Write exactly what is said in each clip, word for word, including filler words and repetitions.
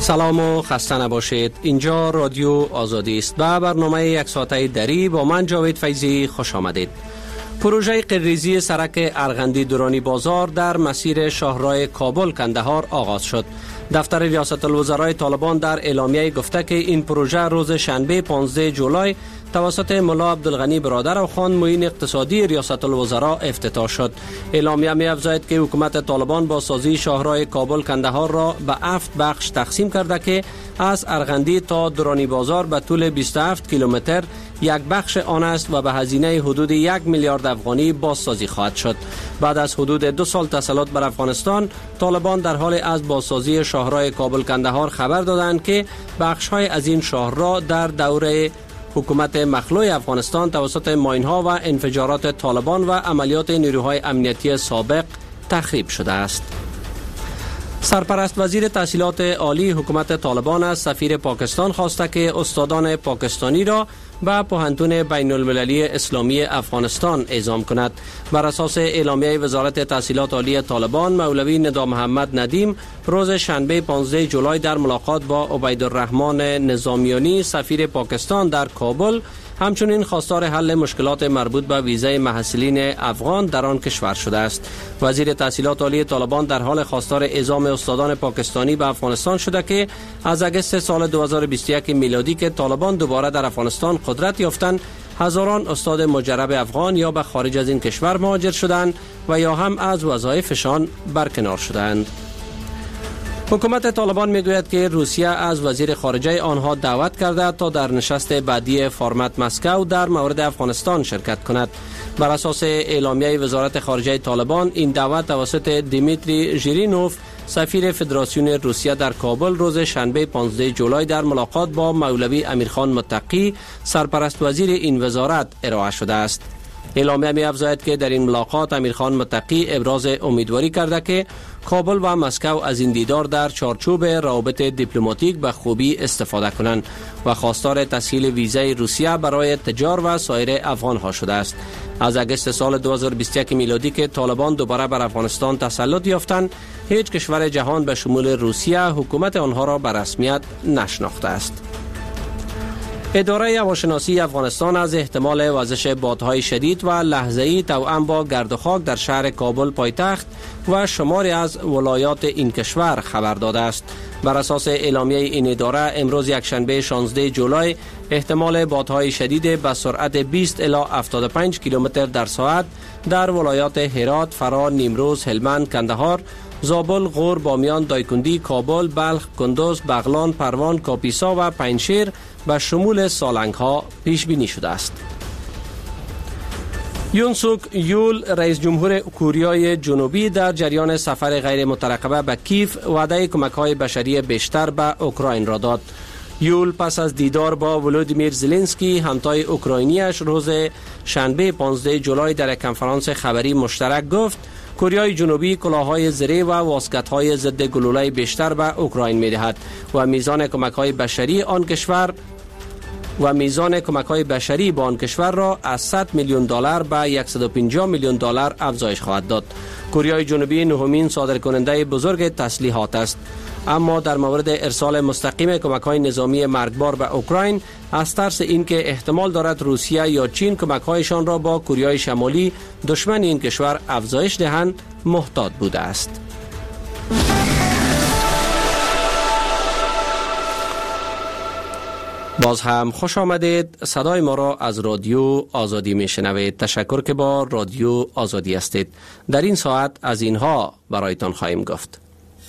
سلام و خسته نباشید. اینجا رادیو آزادی است و برنامه یک ساعته دری با من جاوید فیضی خوش آمدید. پروژه قرریزی سرک ارغندی دورانی بازار در مسیر شاهراه کابل کندهار آغاز شد. دفتر ریاست الوزرای طالبان در اعلامیه گفته که این پروژه روز شنبه پانزده جولای توسط ملا عبدالغنی برادرخوان معین اقتصادی ریاست الوزراء افتتاح شد. اعلامیه می افزاید که حکومت طالبان با سازی شاهراه کابل کندهار را به هفت بخش تقسیم کرده که از ارغندی تا دورانی بازار به طول بیست و هفت کیلومتر یک بخش آن است و به هزینه حدود یک میلیارد افغانی بازسازی خواهد شد. بعد از حدود دو سال تسلط بر افغانستان، طالبان در حال از بازسازی شاهراه کابل کندهار خبر دادند که بخش‌های از این شاهراه در دوره حکومت مخلوع افغانستان توسط ماین‌ها و انفجارات طالبان و عملیات نیروهای امنیتی سابق تخریب شده است. سرپرست وزیر تحصیلات عالی حکومت طالبان از سفیر پاکستان خواسته که استادان پاکستانی را به پوهنتون بین المللی اسلامی افغانستان اعزام کند. بر اساس اعلامیه وزارت تحصیلات عالی طالبان، مولوی ندا محمد ندیم روز شنبه پانزده جولای در ملاقات با عبیدالرحمن نظامیانی سفیر پاکستان در کابل همچنین خواستار حل مشکلات مربوط به ویزای محصلین افغان در آن کشور شده است. وزیر تحصیلات عالی طالبان در حال خواستار اعزام استادان پاکستانی به افغانستان شده که از اگست سال دو هزار و بیست و یک میلادی که طالبان دوباره در افغانستان قدرت یافتند، هزاران استاد مجرب افغان یا به خارج از این کشور مهاجر شدند و یا هم از وظایفشان برکنار شدند. حکومت طالبان میگوید که روسیه از وزیر خارجه آنها دعوت کرده تا در نشست بعدی فرمت مسکو در مورد افغانستان شرکت کند. بر اساس اعلامیه وزارت خارجه طالبان، این دعوت توسط دیمیتری ژیرینوف سفیر فدراسیون روسیه در کابل روز شنبه پانزده جولای در ملاقات با مولوی امیرخان متقی سرپرست وزیر این وزارت ارائه شده است. اعلامیه می افزاید که در این ملاقات امیرخان متقی ابراز امیدواری کرده که کابل و مسکو از این دیدار در چارچوب روابط دیپلماتیک به خوبی استفاده کنند و خواستار تسهیل ویزای روسیه برای تجار و سایر افغان ها شده است. از اگست سال دو هزار و بیست و یک میلادی که طالبان دوباره بر افغانستان تسلط یافتند، هیچ کشور جهان به شمول روسیه حکومت آنها را به رسمیت نشناخته است. اداره هواشناسی افغانستان از احتمال وزش بادهای شدید و لحظه‌ای توأم با گرد و خاک در شهر کابل پایتخت و شماری از ولایات این کشور خبر داده است. بر اساس اعلامیه این اداره، امروز یکشنبه شانزده جولای احتمال بادهای شدید به سرعت بیست الی هفتاد و پنج کیلومتر در ساعت در ولایات هرات، فرا، نیمروز، هلمند، کندهار، زابل، غور، بامیان، دایکندی، کابل، بلخ، کندوز، بغلان، پروان، کاپیسا و پنجشیر به شمول سالنگ ها پیش بینی شده است. یون سوک یول رئیس جمهور کوریای جنوبی در جریان سفر غیر مترقبه به کیف وعده کمک های بشری بیشتر به اوکراین را داد. یول پس از دیدار با ولودیمیر زلنسکی همتای اوکراینیش روز شنبه پانزده جولای در یک کنفرانس خبری مشترک گفت کره جنوبی کلاه‌های زره و واسکت‌های ضد گلوله بیشتر به اوکراین می‌دهد و میزان کمک‌های بشری آن کشور و میزان کمک‌های بشری با آن کشور را از صد میلیون دلار به صد و پنجاه میلیون دلار افزایش خواهد داد. کره جنوبی نهمین صادرکننده بزرگ تسلیحات است، اما در مورد ارسال مستقیم کمک‌های نظامی مرگبار به اوکراین از ترس اینکه احتمال دارد روسیه یا چین کمک‌هایشان را با کره شمالی دشمن این کشور افزایش دهند محتاط بوده است. باز هم خوش آمدید. صدای ما را از رادیو آزادی می شنوید. تشکر که با رادیو آزادی هستید. در این ساعت از اینها برایتان خواهیم گفت.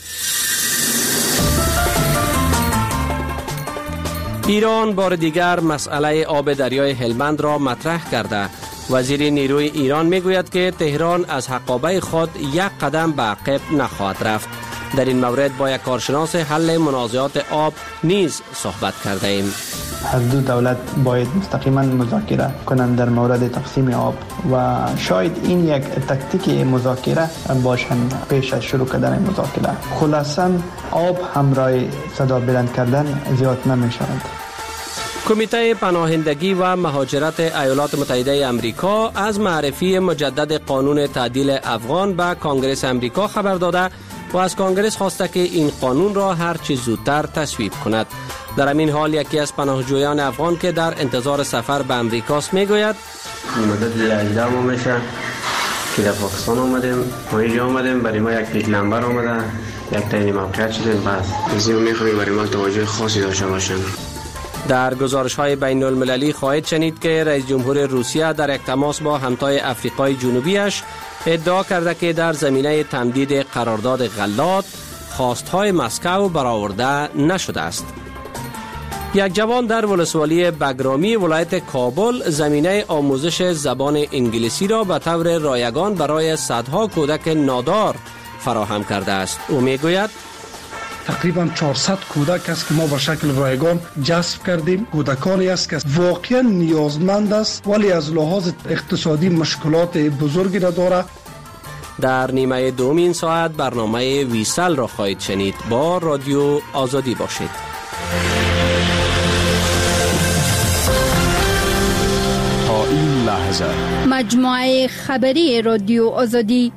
ایران بار دیگر مسئله آب دریای هلمند را مطرح کرده. وزیر نیروی ایران می گوید که تهران از حقابه خود یک قدم به عقب نخواهد رفت. در این مورد با یک کارشناس حل منازعات آب نیز صحبت کرده ایم. هر دو دولت باید مستقیما مذاکره کنند در مورد تقسیم آب و شاید این یک تاکتیک مذاکره باشند پیش از شروع کردن مذاکره. خلاصاً آب همراه صدا بلند کردن زیاد نمی شود. کمیته پناهندگی و مهاجرت ایالات متحده آمریکا از معرفی مجدد قانون تعدیل افغان به کانگرس آمریکا خبر داده و از کانگرس خواسته که این قانون را هر چه زودتر تصویب کند. در همین حال یکی از پناهجویان افغان که در انتظار سفر به امریکاست میگوید مدت هجده ماه میشه که در پاکستان آمدیم، ما اینجا آمدیم، برای ما یک پیک نمبر آمده، یک تعیین موقعیت شدیم، بس از این میخوایم برای ما توجه خاصی داشته باشیم. در گزارش‌های بین المللی خواهید شنید که رئیس جمهور روسیه در یک تماس با همتای افریقای جنوبیش ادعا کرده که در زمینه تمدید قرارداد غلات خواستهای مسکو برآورده نشده است. یک جوان در ولسوالی بگرامی ولایت کابل زمینه آموزش زبان انگلیسی را به طور رایگان برای صدها کودک نادار فراهم کرده است. او میگوید تقریبا چهارصد کودک است که ما به شکل رایگان جذب کردیم. کودکانی است که واقعا نیازمند است ولی از لحاظ اقتصادی مشکلات بزرگی را دارد. در نیمه دوم این ساعت برنامه ویسل را خواهید شنید. با رادیو آزادی باشید. تا این لحظه مجموعه خبری رادیو آزادی.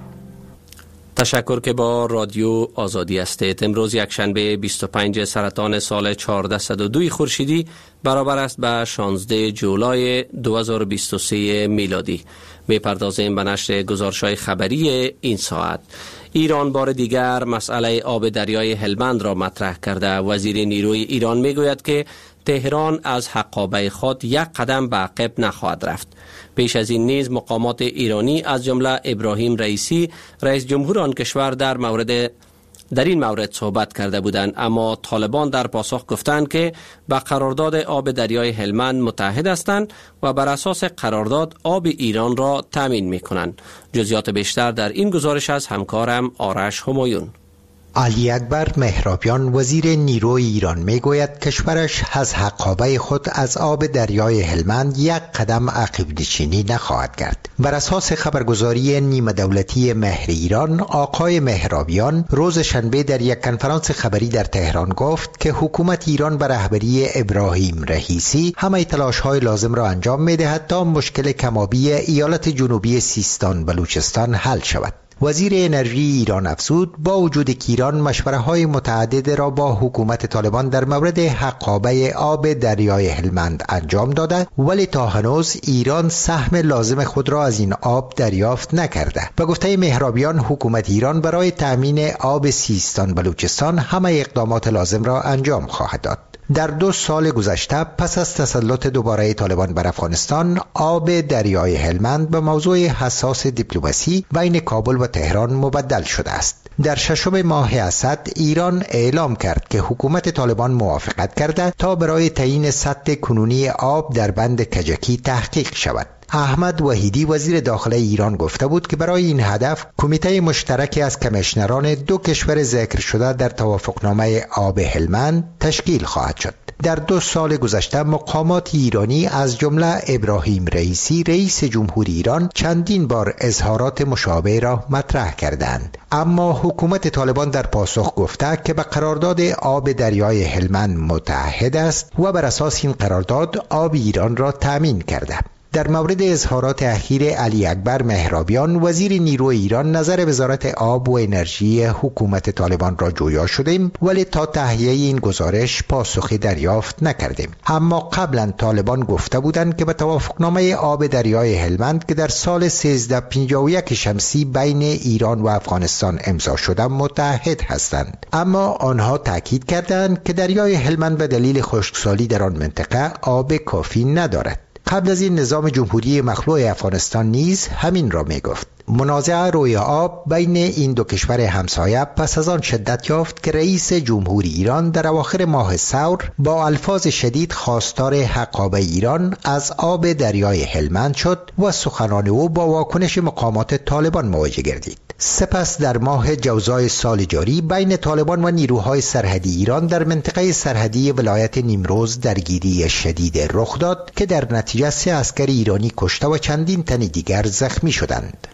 تشکر که با رادیو آزادی هستید. امروز یک شنبه بیست و پنج سرطان سال چهارصد و دو خورشیدی برابر است به شانزده جولای دو هزار و بیست و سه میلادی. میپردازیم به نشر گزارش‌های خبری این ساعت. ایران بار دیگر مسئله آب دریای هلمند را مطرح کرده. وزیر نیروی ایران میگوید که تهران از حقابه خود یک قدم به عقب نخواهد رفت. پیش از این نیز مقامات ایرانی از جمله ابراهیم رئیسی رئیس جمهور آن کشور در مورد در این مورد صحبت کرده بودند، اما طالبان در پاسخ گفتند که به قرارداد آب دریای هلمند متحد هستند و بر اساس قرارداد آب ایران را تامین می‌کنند. جزئیات بیشتر در این گزارش از همکارم آرش همایون. علی اکبر مهرابیان وزیر نیروی ایران میگوید کشورش از حقابه خود از آب دریای هلمند یک قدم عقب نشینی نخواهد کرد. بر اساس خبرگزاری نیمه دولتی مهر ایران، آقای مهرابیان روز شنبه در یک کنفرانس خبری در تهران گفت که حکومت ایران به رهبری ابراهیم رئیسی همه تلاش‌های لازم را انجام می‌دهد تا مشکل کم‌آبی ایالت جنوبی سیستان بلوچستان حل شود. وزیر انرژی ایران افزود با وجود که ایران مشوره‌های متعدد را با حکومت طالبان در مورد حقابه آب دریای هلمند انجام داده، ولی تا هنوز ایران سهم لازم خود را از این آب دریافت نکرده. به گفته مهرابیان حکومت ایران برای تأمین آب سیستان بلوچستان همه اقدامات لازم را انجام خواهد داد. در دو سال گذشته پس از تسلط دوباره طالبان بر افغانستان، آب دریای هلمند به موضوع حساس دیپلماسی بین کابل و تهران مبدل شده است. در ششم ماه اسد ایران اعلام کرد که حکومت طالبان موافقت کرده تا برای تعیین سطح کنونی آب در بند کجکی تحقیق شود. احمد وحیدی وزیر داخله ایران گفته بود که برای این هدف کمیته مشترک از کمیشنران دو کشور ذکر شده در توافقنامه آب هلمند تشکیل خواهد شد. در دو سال گذشته مقامات ایرانی از جمله ابراهیم رئیسی رئیس جمهور ایران چندین بار اظهارات مشابه را مطرح کردند، اما حکومت طالبان در پاسخ گفته که به قرارداد آب دریای هلمند متحد است و بر اساس این قرارداد آب ایران را تامین کرده. در مورد اظهارات اخیر علی اکبر مهرابیان وزیر نیروی ایران نظر وزارت آب و انرژی حکومت طالبان را جویا شدیم، ولی تا تهیه این گزارش پاسخی دریافت نکردیم. اما قبلا طالبان گفته بودند که به توافقنامه آب دریای هلمند که در سال سیزده پنجاه و یک شمسی بین ایران و افغانستان امضا شده متحد هستند، اما آنها تاکید کردند که دریای هلمند به دلیل خشکسالی در آن منطقه آب کافی ندارد. قبل از این نظام جمهوری مخلوع افغانستان نیز همین را می گفت. منازعه روی آب بین این دو کشور همسایه پس از آن شدت یافت که رئیس جمهوری ایران در اواخر ماه ثور با الفاظ شدید خواستار حقابه ایران از آب دریای هلمند شد و سخنان او با واکنش مقامات طالبان مواجه گردید. سپس در ماه جوزای سال جاری بین طالبان و نیروهای سرحدی ایران در منطقه سرحدی ولایت نیمروز درگیری شدید رخ داد که در نتیجه سه عسکر ایرانی کشته و چندین تن دیگر زخمی شدند.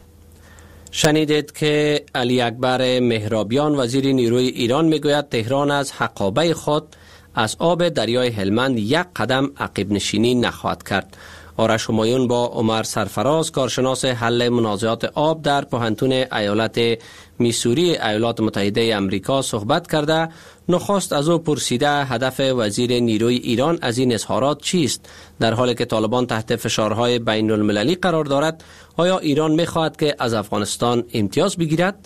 شنیدید که علی اکبر مهرابیان وزیر نیروی ایران میگوید تهران از حقابه خود از آب دریای هلمند یک قدم عقب نشینی نخواهد کرد. آرش همایون با عمر سرفراز کارشناس حل منازعات آب در پوهنتون ایالت میسوری ایالات متحده آمریکا صحبت کرده نخست از او پرسیده هدف وزیر نیروی ایران از این اظهارات چیست؟ در حالی که طالبان تحت فشارهای بین المللی قرار دارد، آیا ایران می‌خواهد که از افغانستان امتیاز بگیرد؟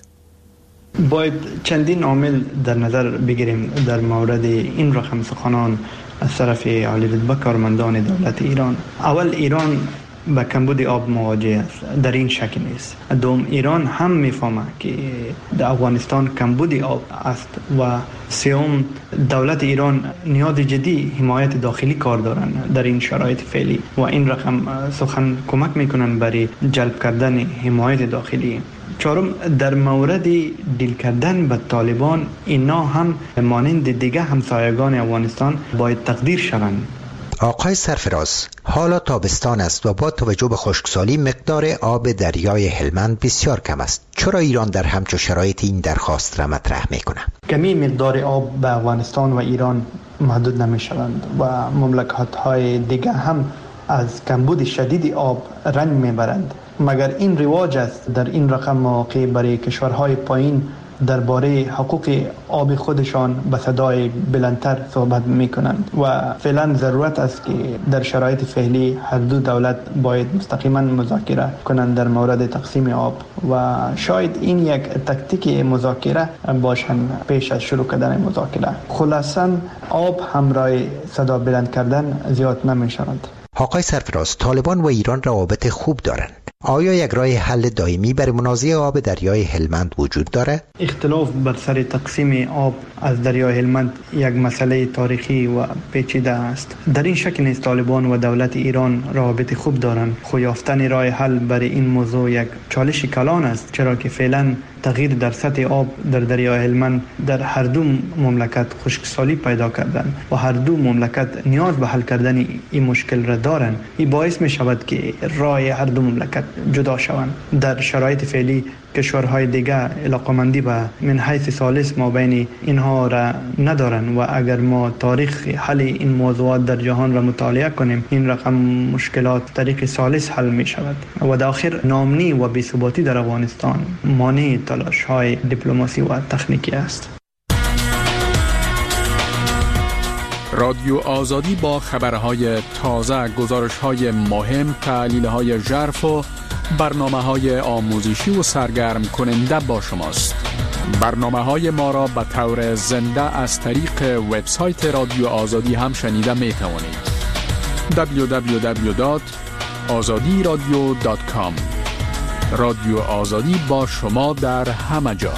باید چندین عامل در نظر بگیریم در مورد این رقم سخنان از طرف عالی رتبه کارمندان دولت ایران. اول، ایران با کمبود آب مواجه است، در این شک نیست. دوم، ایران هم میفهمه که در افغانستان کمبود آب است و سوم، دولت ایران نیاز جدی حمایت داخلی کار دارند در این شرایط فعلی و این رقم سخن کمک میکنن برای جلب کردن حمایت داخلی. چهارم، در مورد دیل کردن به طالبان، اینا هم مانند دیگه همسایگان افغانستان باید تقدیر شوند. آقای سرفراز، حالا تابستان است و با توجه به خشکسالی مقدار آب دریای هلمند بسیار کم است. چرا ایران در همچون شرایط این درخواست را مطرح میکنه؟ کمی مقدار آب به افغانستان و ایران محدود نمی شوند و مملکت های دیگه هم از کمبود شدید آب رنج میبرند. مگر این رواج است در این رقم مواقع برای کشورهای پایین درباره حقوق آب خودشان به صدای بلندتر صحبت میکنند و فعلا ضرورت است که در شرایط فعلی هر دو دولت باید مستقیما مذاکره کنند در مورد تقسیم آب و شاید این یک تکتیک مذاکره باشند پیش از شروع کردن مذاکره. خلاصاً آب همراه صدا بلند کردن زیاد نمی شود. آقای سرفراز، طالبان و ایران روابط خوب دارند. آیا یک راه حل دائمی برای منازعه آب دریای هلمند وجود دارد؟ اختلاف بر سر تقسیم آب از دریای هلمند یک مسئله تاریخی و پیچیده است. در این شک نیست طالبان و دولت ایران روابط خوب دارند. خو یافتن راه حل برای این موضوع یک چالش کلان است، چرا که فعلا تغییر در سطح آب در دریای هلمند در هر دو مملکت خشکسالی پیدا کردند و هر دو مملکت نیاز به حل کردن این مشکل را دارند. این باعث می شود که راه هر دو مملکت جدا شوند. در شرایط فعلی کشورهای دیگه علاقمندی به من حیث ثالث ما بین اینها را ندارند و اگر ما تاریخ حل این موضوعات در جهان را مطالعه کنیم، این رقم مشکلات طریق ثالث حل می شود و در آخر ناامنی و بی‌ثباتی در افغانستان مانع تلاش های دیپلماسی و تکنیکی است. رادیو آزادی با خبرهای تازه، گزارش‌های مهم، تحلیل‌های ژرف و برنامه‌های آموزشی و سرگرم کننده با شماست. برنامه‌های ما را به طور زنده از طریق وبسایت رادیو آزادی هم شنیده می‌توانید. دبلیو دبلیو دبلیو دات آزادی رادیو دات کام. رادیو آزادی با شما در همه جا.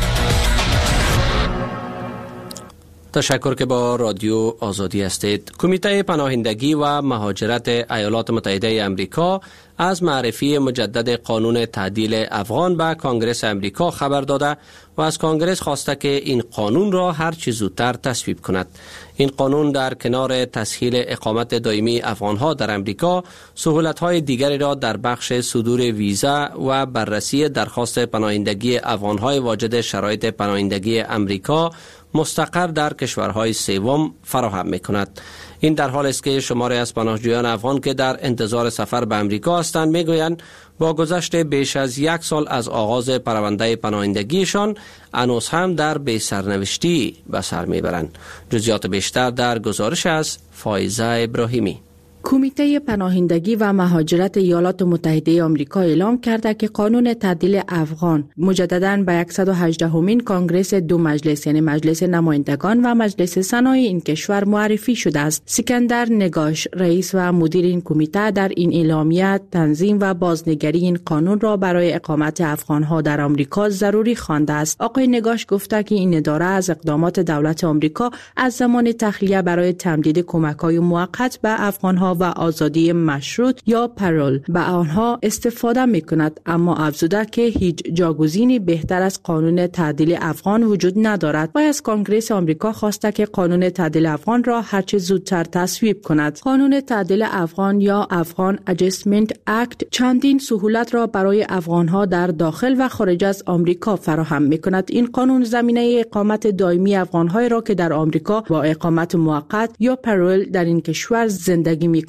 تشکر که با رادیو آزادی هستید. کمیته پناهندگی و مهاجرت ایالات متحده آمریکا از معرفی مجدد قانون تعدیل افغان به کانگرس آمریکا خبر داده و از کانگرس خواسته که این قانون را هر چه زودتر تصویب کند. این قانون در کنار تسهیل اقامت دائمی افغانها در آمریکا، سهولت‌های دیگری را در بخش صدور ویزا و بررسی درخواست پناهندگی افغانهای واجد شرایط پناهندگی آمریکا مستقر در کشورهای سوم فراهم می‌کند. این در حالی است که شماری از پناهجویان افغان که در انتظار سفر به آمریکا هستند میگویند با گذشت بیش از یک سال از آغاز پرونده پناهندگیشان هنوز هم در بی سرنوشتی به سر میبرند. جزئیات بیشتر در گزارش از فایزه ابراهیمی. کمیته پناهندگی و مهاجرت ایالات متحده آمریکا اعلام کرده که قانون تعدیل افغان مجدداً به صد و هجدهمین کانگرس دو مجلس یعنی مجلس نمایندگان و مجلس سنای این کشور معرفی شده است. سکندر نگاش، رئیس و مدیر این کمیته، در این اعلامیه تنظیم و بازنگری این قانون را برای اقامت افغانها در آمریکا ضروری خوانده است. آقای نگاش گفته که این اداره از اقدامات دولت آمریکا از زمان تخلیه برای تمدید کمک‌های موقت به افغانها و آزادی مشروط یا پرول به آنها استفاده می کند، اما افزوده که هیچ جاگزینی بهتر از قانون تعدیل افغان وجود ندارد و از کانگرس آمریکا خواسته که قانون تعدیل افغان را هرچه زودتر تصویب کند. قانون تعدیل افغان یا افغان اجستمنت اکت چندین سهولت را برای افغانها در داخل و خارج از آمریکا فراهم می کند. این قانون زمینه اقامت دائمی افغانهای را که در آمریکا با اقامت موقت یا پرول در این کشور زندگی می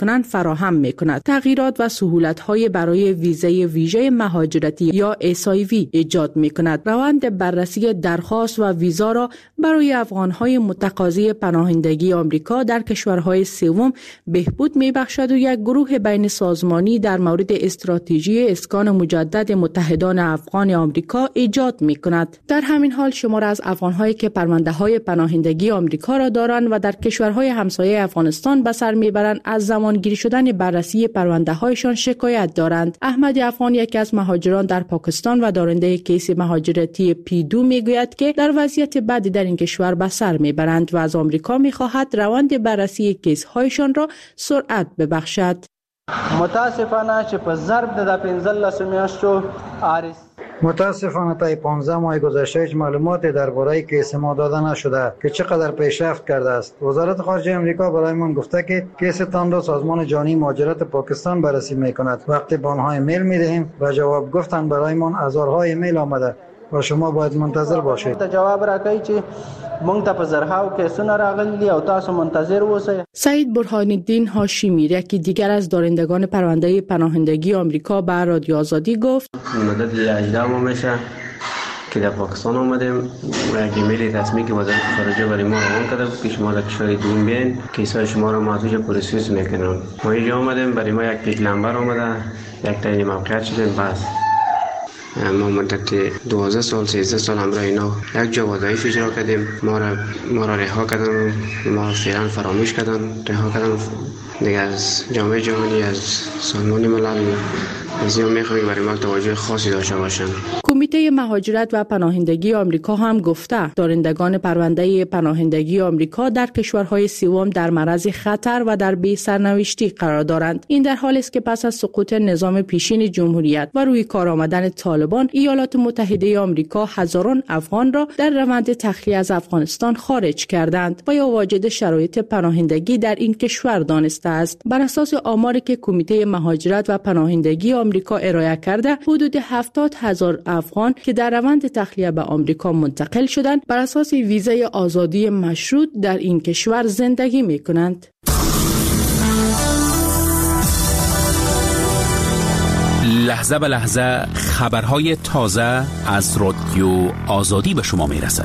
میکنند فراهم میکند. تغییرات و سهولت‌های برای ویزای ویژه مهاجرتی یا اس آی وی ایجاد میکند. روند بررسی درخواست و ویزا را برای افغان‌های متقاضی پناهندگی آمریکا در کشورهای سوم بهبود میبخشد و یک گروه بین سازمانی در مورد استراتژی اسکان مجدد متحدان افغان آمریکا ایجاد میکند. در همین حال شمار از افغان‌هایی که پرونده‌های پناهندگی آمریکا را دارند و در کشورهای همسایه افغانستان به سر میبرند از زمانگیری شدن بررسی پرونده‌هایشان شکایت دارند. احمد افغان یکی از مهاجران در پاکستان و دارنده کیس مهاجرتی پی دو میگوید که در وضعیت بدی در این کشور به سر میبرند و از آمریکا میخواهد روند بررسی کیس هایشان را سرعت ببخشد. متاسفانه چې په ضرب د پنځلس میاشتو آرس متاسفانه تا پانزده ماه گذشته هیچ معلوماتی درباره کیس ما داده نشده که چقدر پیشرفت کرده است. وزارت خارجه آمریکا برای ما گفته که کیس تان را سازمان جهانی مهاجرت پاکستان بررسی میکند. وقتی به آنها ایمیل میدهیم و جواب گفتن برای ما هزارها ایمیل آمده و شما باید منتظر باشید. جواب راکړي چې مونږ ته په زرهاو کیسونه راغلي او تاسو منتظر اوسئ. سعید برهان الدین هاشمی یکی دیگر از دارندگان پرونده پناهندگی آمریکا به رادیو آزادی گفت مدت اجدام میشه که در پاکستان آمدیم و یک ایمیل رسمی که وزارت خارجه برای ما روان کرده بود که شما در کشور دوم بیاین کیسای شما را معطوف پروسس میکنن. ما اینجا آمدیم برای ما یک پیک نمبر آمده یک تعیین موقعیت شدیم. بس ما مدت دوازده سال سیزده سال همراه اینا یک جا وظایف اجرا کردیم. ما را ما را رها کردن، ما فعلا فراموش کردن، رها کردن دیگه. از جامعه جهانی از سازمان ملل از این میخوایم برای ما توجه خاصی داشته باشن. کمیته مهاجرت و پناهندگی آمریکا هم گفته دارندگان پرونده پناهندگی آمریکا در کشورهای سوم در معرض خطر و در بی سرنوشتی قرار دارند. این در حالی است که پس از سقوط نظام پیشین جمهوریت و روی کار آمدن طالبان، ایالات متحده آمریکا هزاران افغان را در روند تخلیه از افغانستان خارج کردند و یا واجد شرایط پناهندگی در این کشور دانسته است. بر اساس آماری که کمیته مهاجرت و پناهندگی آمریکا ارائه کرده، حدود هفتاد هزار افغان که در روند تخلیه به آمریکا منتقل شدند بر اساس ویزای آزادی مشروط در این کشور زندگی می کنند. لحظه به لحظه خبرهای تازه از رادیو آزادی به شما می رسد.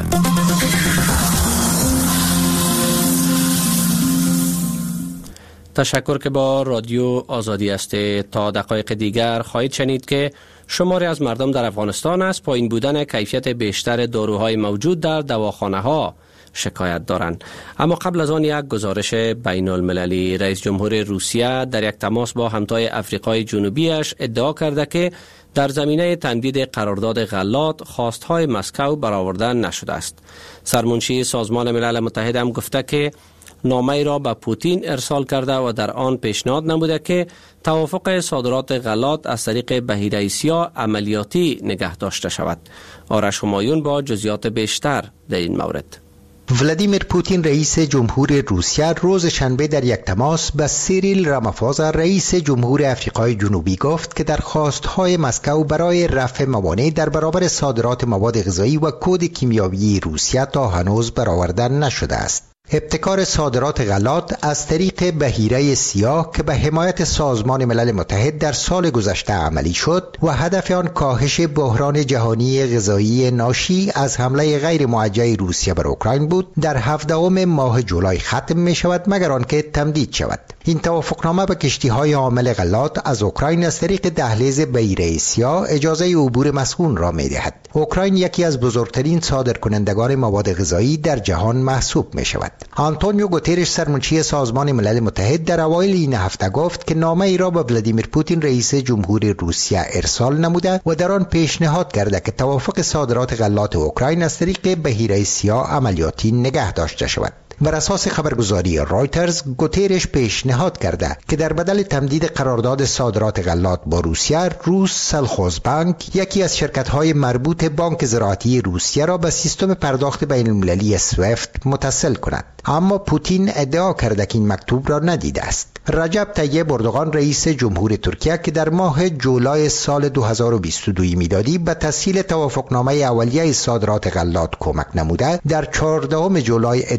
تشکر که با رادیو آزادی هستید. تا دقایق دیگر خواهید شنید که شماری از مردم در افغانستان از پایین بودن کیفیت بیشتر داروهای موجود در دواخانه ها شکایت دارند. اما قبل از آن یک گزارش بین المللی. رئیس جمهور روسیه در یک تماس با همتای افریقای جنوبیش ادعا کرده که در زمینه تمدید قرارداد غلات خواستهای مسکو برآورده نشده است. سرمنشی سازمان ملل متحد هم گفته که نامه را به پوتین ارسال کرده و در آن پیشنهاد نموده که توافق صادرات غلات از طریق بحیره سیاه عملیاتی نگه داشته شود. آرش همایون با جزئیات بیشتر در این مورد. ولادیمیر پوتین رئیس جمهور روسیه روز شنبه در یک تماس به سیریل رامافوزا رئیس جمهور افریقای جنوبی گفت که درخواست‌های مسکو برای رفع موانع در برابر صادرات مواد غذایی و کد کیمیاوی روسیه تا هنوز برآورده نشده است. ابتکار صادرات غلات از طریق بحیره سیاه که به حمایت سازمان ملل متحد در سال گذشته عملی شد و هدف آن کاهش بحران جهانی غذایی ناشی از حمله غیر موجه روسیه بر اوکراین بود، در هفدهم ماه جولای ختم می شود مگر آنکه تمدید شود. این توافقنامه به کشتی‌های حامل غلات از اوکراین از طریق دهلیز بحیره سیاه اجازه عبور مسکون را می دهد. اوکراین یکی از بزرگترین صادرکنندگان مواد غذایی در جهان محسوب می شود. آنتونیو گوترش سرمنشی سازمان ملل متحد در اوایل این هفته گفت که نامه ای را به ولادیمیر پوتین رئیس جمهور روسیه ارسال نموده و در آن پیشنهاد کرده که توافق صادرات غلات اوکراین از طریق بحیره سیاه عملیاتی نگه داشته شود. بر اساس خبرگزاری رایترز، گوترش پیشنهاد کرده که در بدل تمدید قرارداد صادرات غلات با روسیه، روس سلخوز بانک یکی از شرکت‌های مربوط بانک زراعتی روسیه را به سیستم پرداخت بین المللی سویفت متصل کند. اما پوتین ادعا کرده که این مکتوب را ندیده است. رجب طیب اردوغان رئیس جمهور ترکیه که در ماه جولای سال دو هزار و بیست و دو میلادی به تسهیل توافقنامه اولیه صادرات غلات کمک نموده، در چهاردهم جولای ادعا کرد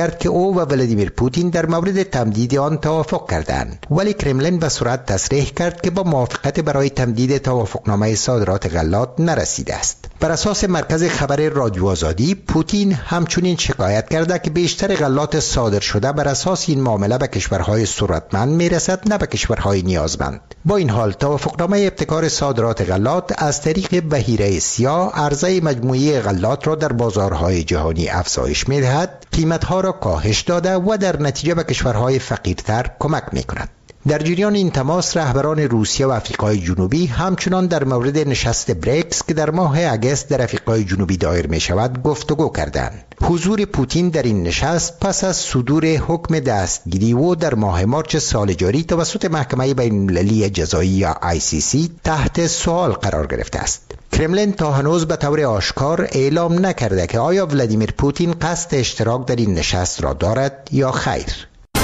کرد که او و ولادیمیر پوتین در مورد تمدید آن توافق کردند، ولی کرملین به سرعت تصریح کرد که با موافقت برای تمدید توافقنامه صادرات غلات نرسیده است. بر اساس مرکز خبر رادیو آزادی، پوتین همچنین شکایت کرده که بیشتر غلات صادر شده بر اساس این معامله به کشورهای ثروتمند میرسد، نه به کشورهای نیازمند. با این حال توافقنامه ابتکار صادرات غلات از طریق بحیره سیاه عرضه مجموعی غلات را در بازارهای جهانی افزایش می‌دهد، قیمت‌ها را کاهش داده و در نتیجه به کشورهای فقیرتر کمک می‌کند. در جریان این تماس، رهبران روسیه و آفریقای جنوبی همچنان در مورد نشست بریکس که در ماه اگست در آفریقای جنوبی دایر می شود گفتگو کردند. حضور پوتین در این نشست پس از صدور حکم دستگیری او در ماه مارس سال جاری توسط محکمه بین‌المللی جزایی یا آی سی سی تحت سوال قرار گرفته است. کرملین تا هنوز به طور آشکار اعلام نکرده که آیا ولادیمیر پوتین قصد اشتراک در این نشست را دارد یا خیر.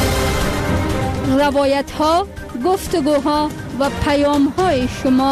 روایت ها، گفتگوها و پیام های شما.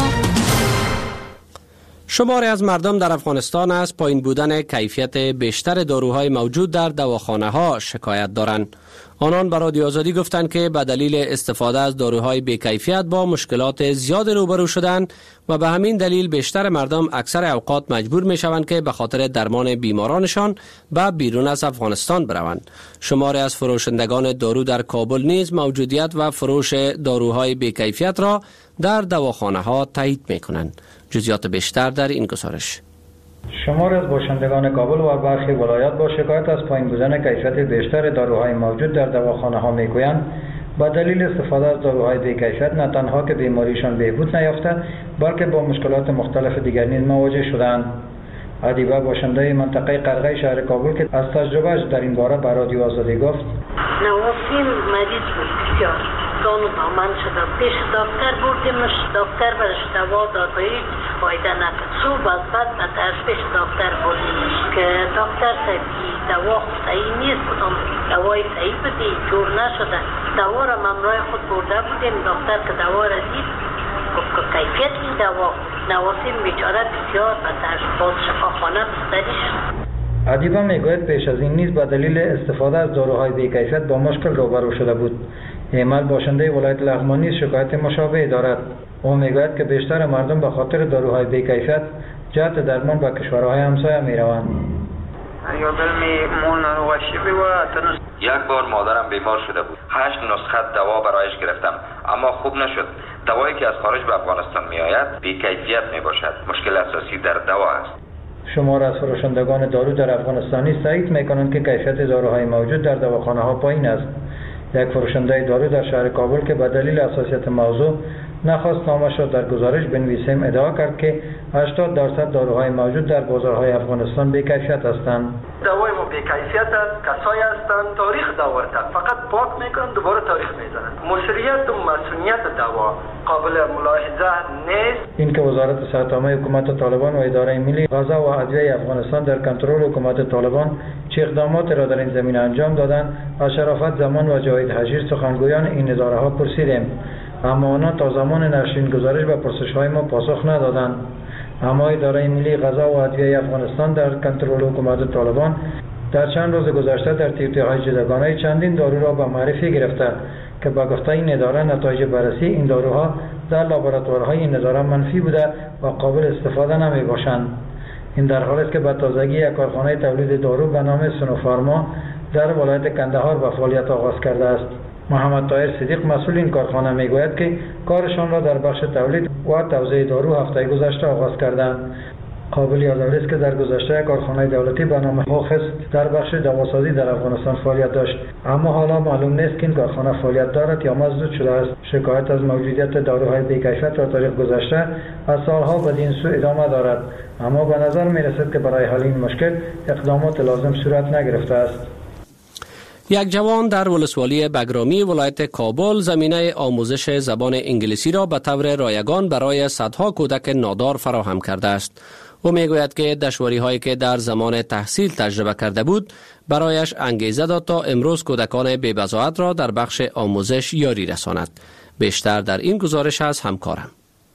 شماری از مردم در افغانستان از پایین بودن کیفیت بیشتر داروهای موجود در دواخانه ها شکایت دارند. آنان به رادیو آزادی گفتند که به دلیل استفاده از داروهای بی‌کیفیت با مشکلات زیاد روبرو شدند و به همین دلیل بیشتر مردم اکثر اوقات مجبور می شوند که به خاطر درمان بیمارانشان به بیرون از افغانستان بروند. شماری از فروشندگان دارو در کابل نیز موجودیت و فروش داروهای بی‌کیفیت را در دواخانه ها تایید می کنند. جزئیات بیشتر در این گزارش. شمار از باشندگان کابل و برخی ولایات با شکایت از پایین بودن کیفیت بیشتر داروهای موجود در دواخانه ها میگویند با دلیل استفاده از داروهای بی‌کیفیت نه تنها که بیماریشان بهبود نیافته بلکه با مشکلات مختلف دیگر نیز مواجه شدند. ادیبه باشنده منطقه قرغه شهر کابل که از تجربهش در این باره به رادیو آزادی گفت: نوافیم مریض بود بسیار زانو دامن شده، پیش دکتر بردیمش، دکتر برش دوا داد و هیچ فایده نکرد. صبح از بعد بترس پیش دکتر بردیمش که دکتر سبی دوا صحیح نیست، کدام دوای صحیح بدی جور نشده. دوا را ممنوع خود برده بودیم، دکتر که دوا را دید گفت که کیفیت این دوا. نوافیم بیچاره بسیار بترس باز شفاخانه بستری شد. ادیبه میگوید پیش از این نیز به دلیل استفاده از داروهای بی‌کیفیت با مشکل روبرو شده بود. ایمل باشنده ولایت لغمان شکایت مشابه دارد. او میگوید که بیشتر مردم به خاطر داروهای بی‌کیفیت جهت درمان به کشورهای همسایه میروند. یک بار مادرم بیمار شده بود. هشت نسخه دوا برایش گرفتم اما خوب نشد. دوایی که از خارج به افغانستان می آید بی‌کیفیت می باشد. مشکل اساسی در دوا است. شمار از فروشندگان دارو در افغانستانی تایید میکنند که کیفیت داروهای موجود در دواخانه ها پایین است. یک فروشنده دارو در شهر کابل که به دلیل حساسیت موضوع نخواست نامش را در گزارش بنویسیم ادعا کرد که هشتاد درصد داروهای موجود در بازارهای افغانستان بی‌کیفیت هستند. دوای ما بی‌کیفیت است، کسایی هستند تاریخ دوا فقط پاک میکنند دوباره تاریخ میزنند. مصریت و مسئولیت دوا قابل ملاحظه نیست. این که وزارت صحت عامه حکومت طالبان و اداره ملی غذا و ادویه افغانستان در کنترل حکومت طالبان چه اقدامات را در این زمینه انجام دادند از شرافت زمان و جاوید حجیر سخنگویان این اداره ها پرسیدیم، اما آنها تا زمان نشرین گزارش به پرسش‌های ما پاسخ ندادند. اما اداره ملی غذا و ادویه افغانستان در کنترل حکومت طالبان در چند روز گذشته در تیرتیهای جداگانه چندین دارو را به معرفی گرفته که با گفته این اداره نتایج بررسی این داروها در لابراتوارهای این اداره منفی بوده و قابل استفاده نمی باشند. این در حالی است که به تازگی یک کارخانه تولید دارو به نام سنوفارما در ولایت کندهار به فعالیت آغاز کرده است. محمد طاهر صدیق مسئول این کارخانه میگوید که کارشان را در بخش تولید و توزیع دارو هفته گذشته آغاز کردند. قابل یادآوری است که در گذشته کارخانه دولتی به نام هوخس در بخش دواسازی در افغانستان فعالیت داشت، اما حالا معلوم نیست که این کارخانه فعالیت دارد یا مسدود شده است. شکایت از موجودیت داروهای بی‌کیفیت در تاریخ گذشته از سالها بدین سو ادامه دارد، اما به نظر می رسد که برای حل این مشکل اقدامات لازم صورت نگرفته است. یک جوان در ولسوالی بگرامی ولایت کابل زمینه آموزش زبان انگلیسی را به طور رایگان برای صدها کودک نادار فراهم کرده است. او میگوید که دشواری هایی که در زمان تحصیل تجربه کرده بود برایش انگیزه داد تا امروز کودکان بی‌بضاعت را در بخش آموزش یاری رساند. بیشتر در این گزارش از همکارم.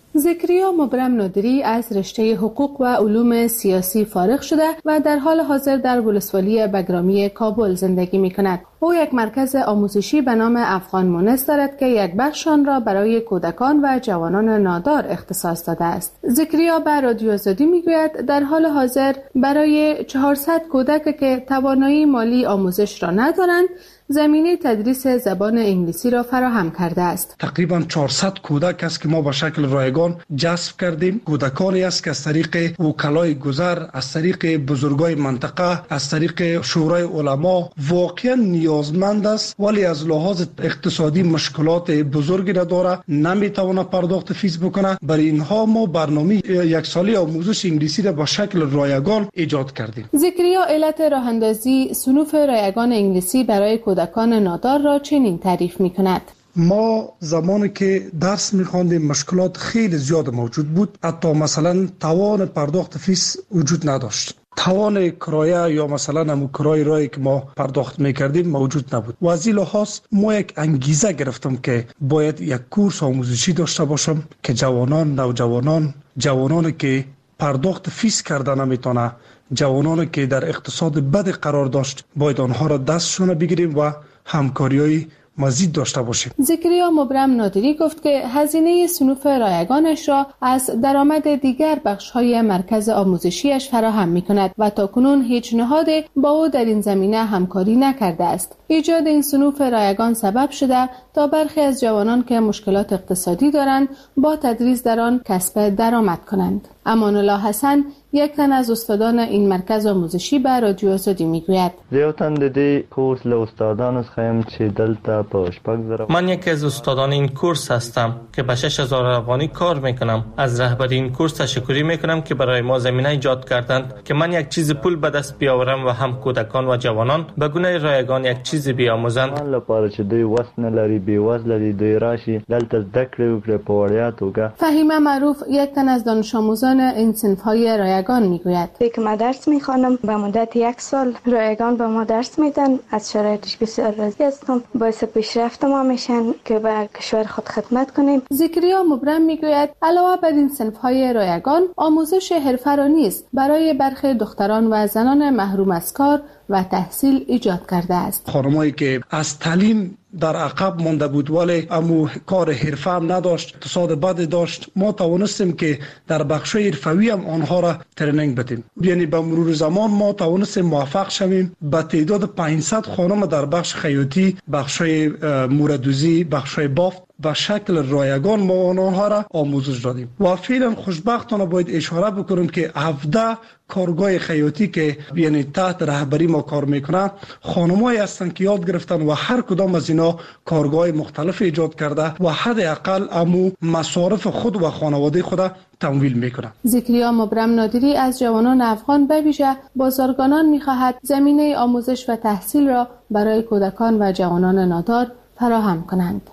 زکریا مبرم نادری از رشته حقوق و علوم سیاسی فارغ شده و در حال حاضر در ولسوالی بگرامی کابل زندگی می کند. او یک مرکز آموزشی به نام افغان مونس دارد که یک بخش آن را برای کودکان و جوانان نادار اختصاص داده است. زکریا به رادیو آزادی میگوید در حال حاضر برای چهارصد کودک که توانایی مالی آموزش را ندارند زمینه تدریس زبان انگلیسی را فراهم کرده است. تقریبا چهارصد کودک است که ما به شکل رایگان جذب کردیم. کودکانی است که از طریق وکلای گذر، از طریق بزرگای منطقه، از طریق شورای علما واقعا نیازمند است ولی از لحاظ اقتصادی مشکلات بزرگی نداره، نمیتونه پرداخت فیس بکنه. برای اینها ما برنامه یک ساله آموزش انگلیسی را به شکل رایگان ایجاد کردیم. زکریا علت راه اندازی صنوف رایگان انگلیسی برای کودکان نادار را چنین تعریف می‌کند. ما زمانی که درس می‌خواندیم مشکلات خیلی زیاد موجود بود. حتی مثلا توان پرداخت فیس وجود نداشت. توان کرایه یا مثلا همون کرای رایی که ما پرداخت میکردیم موجود نبود. و از این لحاظ ما یک انگیزه گرفتم که باید یک کورس آموزشی داشته باشم که جوانان، نوجوانان، جوانانی که پرداخت فیس کرده نمیتونه، جوانانی که در اقتصاد بد قرار داشت، باید آنها را دستشون بگیریم و همکاری‌های مزید داشته باشیم. زکریا مبرم نادری گفت که هزینه صنوف رایگانش را از درآمد دیگر بخش‌های مرکز آموزشیش فراهم می‌کند و تاکنون هیچ نهادی با او در این زمینه همکاری نکرده است. ایجاد این صنوف رایگان سبب شده تا برخی از جوانان که مشکلات اقتصادی دارند با تدریس در آن کسب درآمد کنند. امان الله حسن یک تن از استادان این مرکز آموزشی به رادیو آزادی میگوید: زیاتن دیدی کورس ل استادان خیم چه دلتا پاش پاک زره. من یکی از استادان این کورس هستم که به شش هزار افغانی کار میکنم. از رهبر این کورس تشکری میکنم که برای ما زمینه ایجاد کردند که من یک چیز پول به دست بیاورم و هم کودکان و جوانان به گونه رایگان یک چیز بیاموزند. من لپاره چې دوی وسن لري بی وزل دي دوی راشي دلته ذکر وکړي په وړیا توګه. فهیمه معروف یک تن از دانش آموزان این صنف‌های رایگان میگوید: که من درس میخوانم به مدت یک سال رایگان به ما درس میدن. از شرایطش بسیار راضی هستم. باعث پیشرفت ما میشن که به کشور خود خدمت کنیم. زکریا مبرم میگوید علاوه بر این صنف‌های رایگان آموزش حرفه را نیز برای برخی دختران و زنان محروم از کار و تحصیل ایجاد کرده است. خانمایی که از تعلیم در عقب مانده بود ولی امو کار حرفه هم نداشت، اقتصاد بد داشت، ما توانستیم که در بخش حرفوی هم آنها را ترنینگ بدیم. یعنی به مرور زمان ما توانستیم موفق شویم به تعداد پانصد خانم در بخش خیاطی، بخش موردوزی، بخش بافت به شکل رایگان ما آنها را آموزش دادیم. و فعلا خوشبختانه باید اشاره بکنیم که هفده کارگاه خیاطی که یعنی تحت رهبری ما کار میکنه خانمایی هستند که یاد گرفتن و هر کدام از اینا کارگاه مختلف ایجاد کرده و حداقل امو مصارف خود و خانواده خود تمویل میکنه. زکریا مبرم نادری از جوانان افغان به ویژه بازرگانان میخواهد زمینه آموزش و تحصیل را برای کودکان و جوانان نادار فراهم کنند.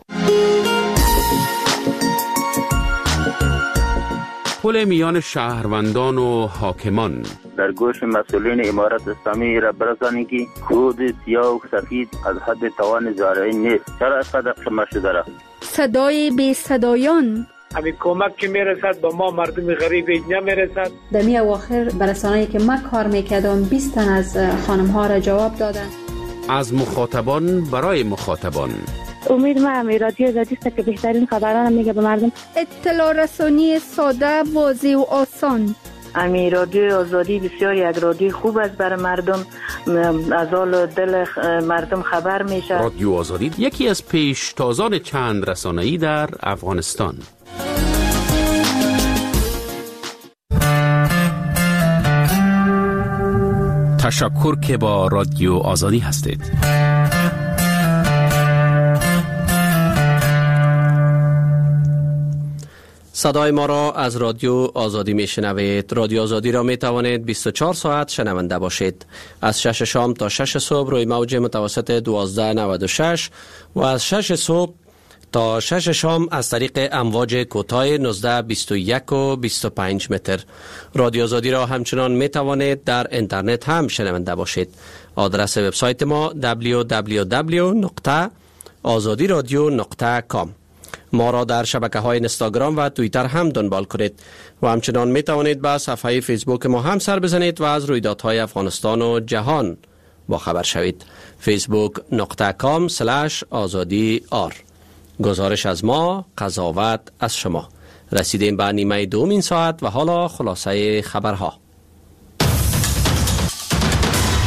پل میان شهروندان و حاکمان در گوش مسئولین امارت اسلامی را برسانید که کود سیاه و سفید از حد توان زارعی نیست. چرا اینقدر قمه شده را؟ صدای بی صدایان همین کمک که میرسد با ما مردم غریب نمیرسد. در می اواخر برسانه‌ای که ما کار میکردم بیست تن از خانم ها را جواب دادن. از مخاطبان برای مخاطبان. امید ما هم رادیو آزادی است که بهترین خبران میگه به مردم. اطلاع رسانی ساده، واضح و آسان. امی رادیو آزادی بسیار یک رادیو خوب است برای مردم، از حال دل مردم خبر میشه. رادیو آزادی یکی از پیشتازان چند رسانه‌ای در افغانستان. تشکر که با رادیو آزادی هستید. صدای ما را از رادیو آزادی می شنوید. رادیو آزادی را می توانید بیست و چهار ساعت شنونده باشید. از شش شام تا شش صبح روی موج متوسط دوازده نود و شش و از شش صبح تا شش شام از طریق امواج کوتاه نوزده بیست و یک و بیست و پنج متر. رادیو آزادی را همچنان می توانید در اینترنت هم شنونده باشید. آدرس وبسایت ما دبلیو دبلیو دبلیو دات آزادی رادیو دات کام. ما را در شبکه های اینستاگرام و توییتر هم دنبال کنید و همچنان می توانید به صفحه فیسبوک ما هم سر بزنید و از رویدادهای افغانستان و جهان با خبر شوید. فیسبوک نقطه کام سلش آزادی آر. گزارش از ما، قضاوت از شما. رسیدیم به نیمه دوم این ساعت و حالا خلاصه خبرها.